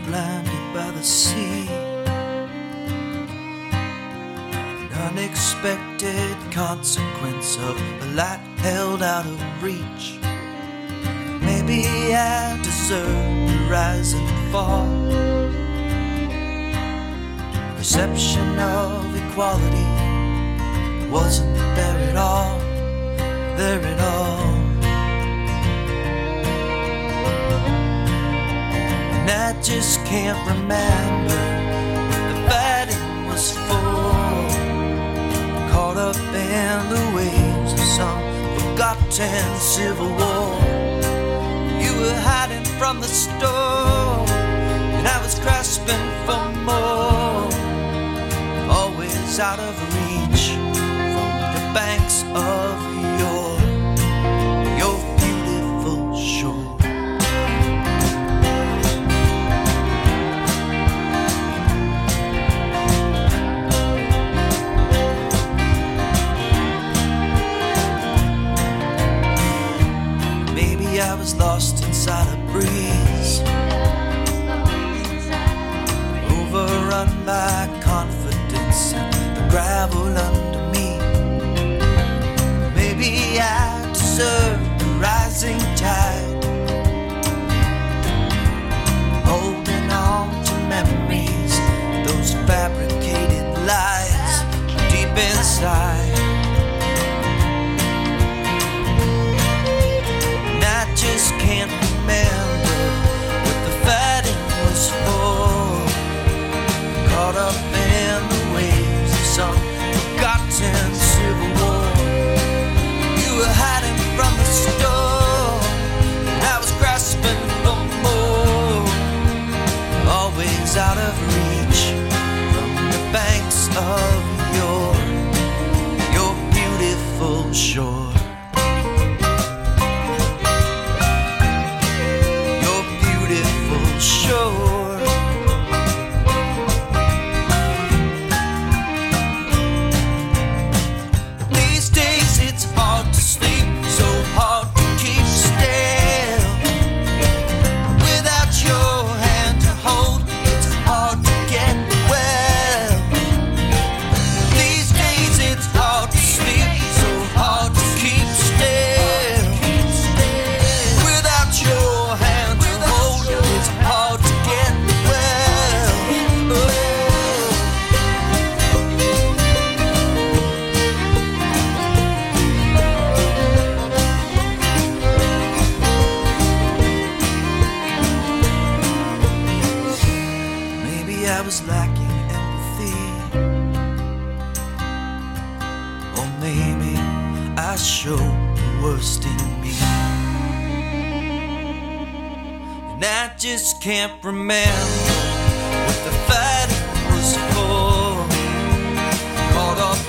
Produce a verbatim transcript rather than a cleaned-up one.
blinded by the sea. An unexpected consequence of a light held out of reach. Maybe I deserve to rise and fall. Perception of equality wasn't there at all, there at all. And I just can't remember what the fighting was for. Caught up in the waves of some forgotten civil war. You were hiding from the storm, and I was grasping for more. Always out of reach from the banks of your, your beautiful shore. Maybe I was lost inside a breeze, overrun by confidence and the gravel under me. Maybe I deserve the rising tide, holding on to memories, those fabricated lies deep inside. And I just can't remember what the fighting was for. Caught up in the waves of some forgotten civil war. You were hiding from the storm, and I was grasping for more. Always out of reach from the banks of your, your beautiful shore. Your beautiful shore. I was lacking empathy, or maybe I showed the worst in me, and I just can't remember what the fighting was for. Caught up